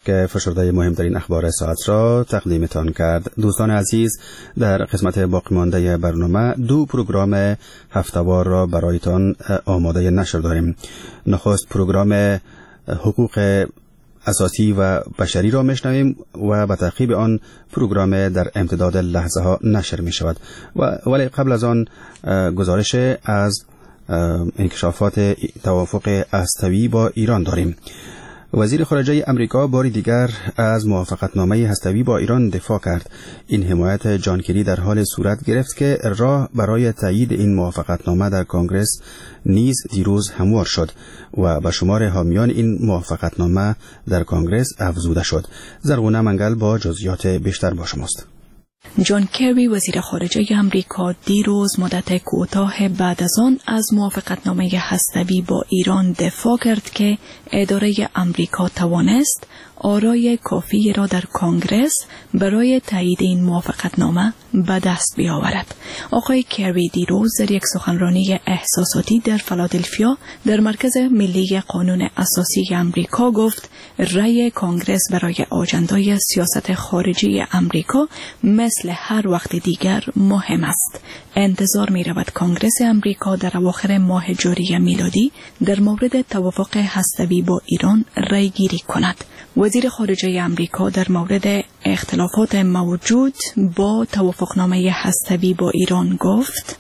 که فشرده مهمترین اخبار ساعت را تقدیمتان کرد. دوستان عزیز، در قسمت باقی مانده برنامه 2 پروگرام هفته‌وار را برایتان آماده نشر داریم. نخست پروگرام حقوق اساسی و بشری را میشنویم و به تعقیب آن پروگرام در امتداد لحظه ها نشر می شود. ولی قبل از آن گزارش از انکشافات توافق هسته‌ای با ایران داریم. وزیر خارجه امریکا بار دیگر از موافقتنامه هسته‌ای با ایران دفاع کرد. این حمایت جان کری در حال صورت گرفت که راه برای تایید این موافقتنامه در کنگره نیز دیروز هموار شد و به شمار حامیان این موافقتنامه در کنگره افزوده شد. زرغونه منگل با جزئیات بیشتر با شماست. جان کری وزیر خارجه امریکا دیروز مدت کوتاه بعد از آن از موافقتنامه هسته‌ای با ایران دفاع کرد که اداره امریکا توانست آرای کافی را در کنگره برای تایید این موافقتنامه به دست بیاورد. آقای کری دیروز در یک سخنرانی احساساتی در فیلادلفیا در مرکز ملی قانون اساسی امریکا گفت رأی کنگره برای آجندای سیاست خارجی امریکا مثل هر وقت دیگر مهم است. انتظار می رود کنگره امریکا در اواخر ماه جاری میلادی در مورد توافق هسته‌ای با ایران رأی گیری کند. وزیر خارجه امریکا در مورد اختلافات موجود با توافقنامه هسته‌ای با ایران گفت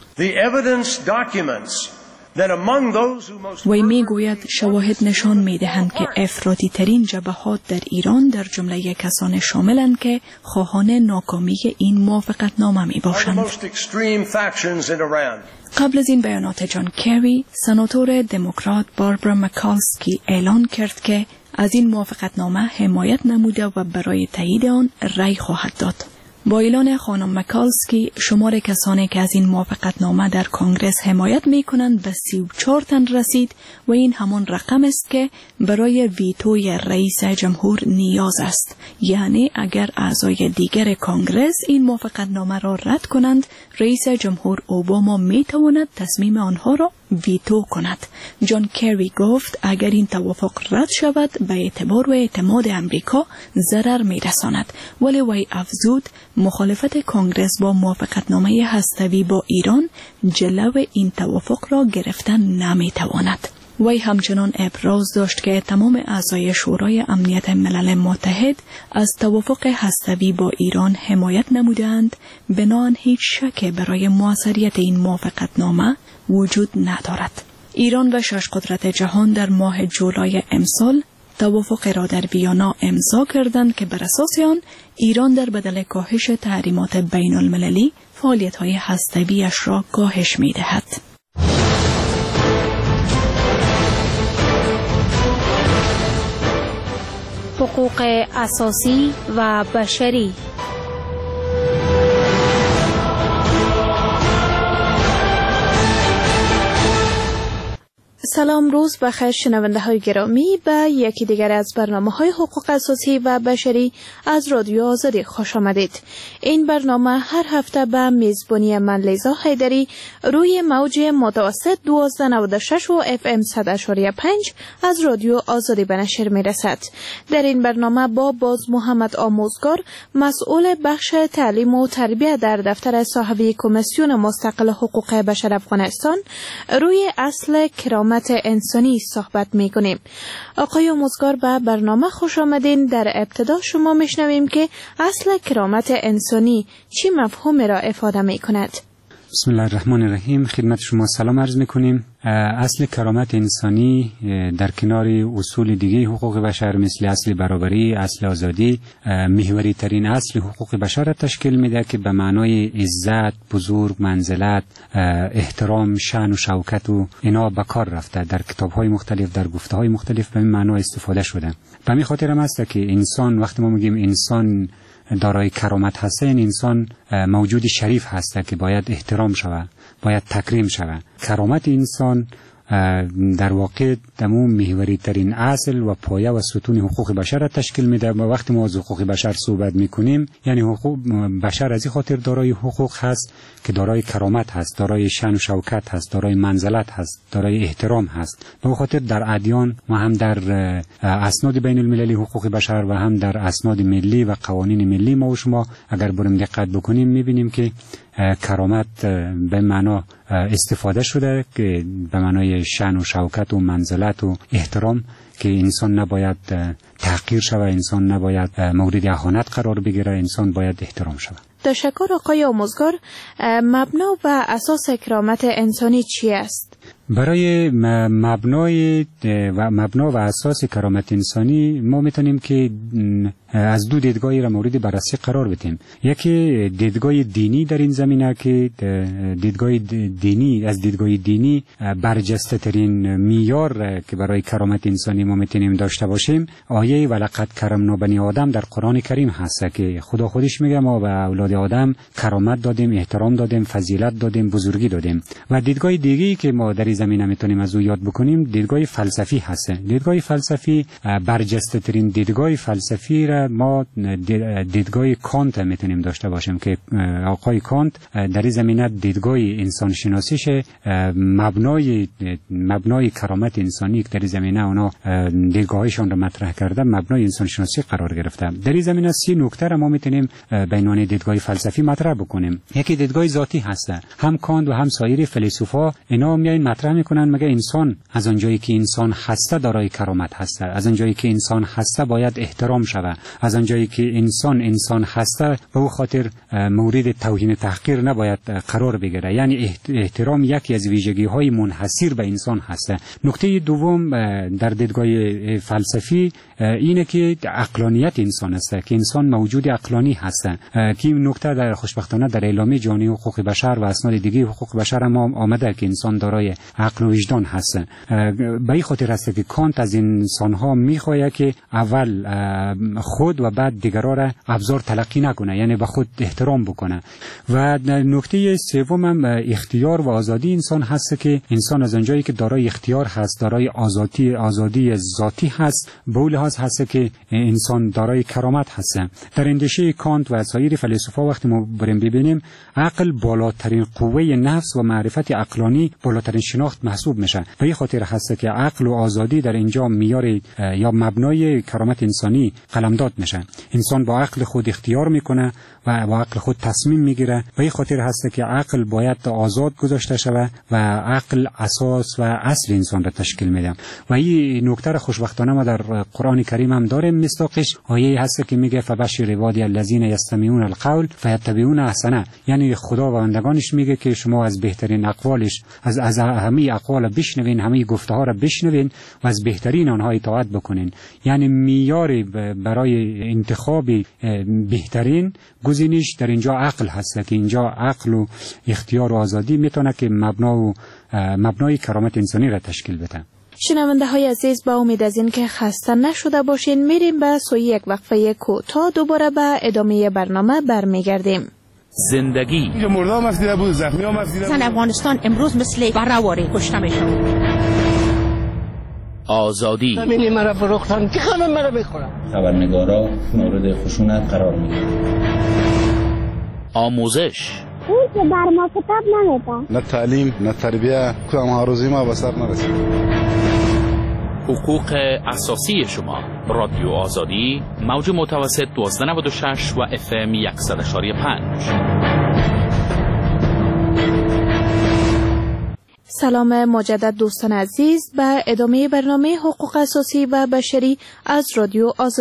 وی میگوید شواهد نشان میدهند که افراطی ترین جبهات در ایران در جمله کسان شاملند که خواهان ناکامی این موافقتنامه می باشند. قبل از این بیانات جان کری، سناتور دموکرات باربرا مکالسکی اعلان کرد که از این موافقتنامه حمایت نموده و برای تایید آن رأی خواهد داد. با اعلان خانم مکالسکی شمار کسانی که از این موافقتنامه در کنگره حمایت می کنند به 34 تن رسید و این همان رقم است که برای ویتوی رئیس جمهور نیاز است. یعنی اگر اعضای دیگر کنگره این موافقتنامه را رد کنند، رئیس جمهور اوباما می تواند تصمیم آنها را ویتو کند. جان کری گفت اگر این توافق رد شود به اعتبار و اعتماد امریکا ضرر می رساند. ولی وی افزود مخالفت کنگره با موافقتنامه هسته‌ای با ایران جلو این توافق را گرفتن نمی تواند. وی همچنان ابراز داشت که تمام اعضای شورای امنیت ملل متحد از توافق هسته‌ای با ایران حمایت نمودند، بنابراین هیچ شک برای موثریت این موافقتنامه وجود ندارد. ایران و 6 قدرت جهان در ماه جولای امسال توافق را در ویانا امضا کردند که بر اساس آن ایران در بدل کاهش تحریمات بین المللی فعالیت‌های هسته‌ای‌اش را کاهش می‌دهد. حقوق اساسی و بشری. سلام، روز بخیر شنونده های گرامی، به یکی دیگر از برنامه های حقوق اساسی و بشری از رادیو آزادی خوش آمدید. این برنامه هر هفته به میزبانی من لیزا حیدری روی موج متوسط 1296 و FM 100.5 از رادیو آزادی به نشر می رسد. در این برنامه با باز محمد آموزگار، مسئول بخش تعلیم و تربیت در دفتر صاحبی کمیسیون مستقل حقوق بشر افغانستان، روی اصل کرامت انسانی صحبت می کنیم. آقای آموزگار، به برنامه خوش آمدین. در ابتدا شما میشنویم که اصل کرامت انسانی چی مفهوم را افاده می کند؟ بسم الله الرحمن الرحیم. خدمت شما سلام عرض میکنیم. اصل کرامت انسانی در کنار اصول دیگه حقوق بشر مثل اصل برابری، اصل آزادی، محوری ترین اصل حقوق بشر را تشکیل میده که به معنای عزت، بزرگ، منزلت، احترام، شأن و شوکت و اینا به کار رفته. در کتاب‌های مختلف، در گفته‌های مختلف به این معنا استفاده شده. به همین خاطر هم است که انسان، وقتی ما میگیم انسان دارای کرامت هست، این انسان موجود شریف هست که باید احترام شود، باید تکریم شود. کرامت انسان در واقع دمو محوری ترین اصل و پایه و ستون حقوق بشر را تشکیل میده. و وقتی ما از حقوق بشر صحبت میکنیم یعنی حقوق بشر از این خاطر دارای حقوق هست که دارای کرامت هست، دارای شان و شوکت هست، دارای منزلت هست، دارای احترام هست. به خاطر در ادیان و هم در اسناد بین المللی حقوق بشر و هم در اسناد ملی و قوانین ملی ما و شما اگر بریم دقت بکنیم میبینیم که کرامت به معنا استفاده شده که به معنای شان و شوکت و منزلت و احترام، که انسان نباید تحقیر شود، انسان نباید مورد اهانت قرار بگیره، انسان باید احترام شود. تشکر آقای آموزگار. مبنا و اساس کرامت انسانی چی است؟ برای مبنا و اساس کرامت انسانی ما میتونیم که از دو دیدگاهی را مورد بررسی قرار بدیم. یکی دیدگاه دینی در این زمینه که دیدگاه دینی برجسته ترین معیار که برای کرامت انسانی ما میتونیم داشته باشیم آیه ولقد کرمنا بنی آدم در قرآن کریم هست که خدا خودش میگه ما به اولاد آدم کرامت دادیم، احترام دادیم، فضیلت دادیم، بزرگی دادیم. و دیدگاه دیگه‌ای که ما در این زمینه میتونیم از او یاد بکنیم دیدگاه فلسفی هست. دیدگاه فلسفی برجسته ترین دیدگاه فلسفی را ما دیدگاه کانت میتونیم داشته باشیم که آقای کانت در این زمینه دیدگاه انسان شناسیش مبنای کرامت انسانی که در این زمینه اونا دیدگاهشان را مطرح کرده مبنای انسان شناسی قرار گرفته. در این زمینه 3 نکته را ما میتونیم بینان دیدگاه فلسفی مطرح بکنیم. یکی دیدگاه ذاتی هست. هم کانت و هم سایر فیلسوفا اینا میاین مطرح میکنن مگه انسان از اونجایی که انسان هسته دارای کرامت هسته، از اونجایی که انسان هسته باید احترام شود، از آنجایی که انسان هسته به او خاطر مورد توهین تحقیر نباید قرار بگیره. یعنی احترام یکی از ویژگی‌های منحصر به انسان هست. نکته دوم در دیدگاه فلسفی اینه که عقلانیت انسان است، که انسان موجود عقلانی هست. که این نکته در خوشبختانه در اعلامیه جهانی حقوق بشر و اسناد دیگه حقوق بشر هم آمده که انسان دارای عقل و وجدان هست. به این خاطر است که کانت از انسان‌ها می‌خواهد که اول خود و بعد دیگران را ابزار تلقی نکنه، یعنی به خود احترام بکنه. و نکته سوم هم اختیار و آزادی انسان هست که انسان از اونجایی که دارای اختیار هست، دارای آزادی ذاتی هست، به لحاظ هست که انسان دارای کرامت هست. در اندیشه کانت و سایر فیلسوفا وقتی ما بریم ببینیم عقل بالاترین قوه نفس و معرفت عقلانی بالاترین شناخت محسوب میشه. به این خاطر هست که عقل و آزادی در اینجا معیار یا مبنای کرامت انسانی قلمداد میشه. انسان با عقل خود اختیار میکنه و با عقل خود تصمیم میگیره. به این خاطر هست که عقل باید آزاد گذاشته شود و عقل اساس و اصل انسان را تشکیل میده. و این نکته خوشبختانه ما در قرآن کریم هم داریم. مصداقش آیه هست که میگه فبشر عبادی الذین یستمعون القول فیتبعون احسنه. یعنی خدا و بندگانش میگه که شما از بهترین اقوالش از همه اقوال بشنوین، همه گفته ها را بشنوین و از بهترین آنها اطاعت بکنین. یعنی معیار برای انتخاب بهترین گزینش در اینجا عقل هست که اینجا عقل و اختیار و آزادی میتونه که مبنای کرامت انسانی را تشکیل بده. شنونده های عزیز، با امید از این که خسته نشده باشین میریم به سوی یک وقفه کوتاه، دوباره به ادامه برنامه برمیگردیم. زندگی مردم مسیده بود، زخمی ها مسیده بود. زن افغانستان امروز مثل برهواری کشته میشون. آزادی همینی مرا فروختن که خانم مرا بخورم. خبرنگارا مورد خشونت قرار میگیرن. آموزش اون که بر ما کتاب نمیده. نه تعلیم نه تربیه، کدام ها روزی ما به سر نرسید. حقوق اساسی شما. رادیو آزادی، موج متوسط 1296 و FM 100.5. سلام مجدد دوستان عزیز، به ادامه برنامه حقوق اساسی و بشری از رادیو آزادی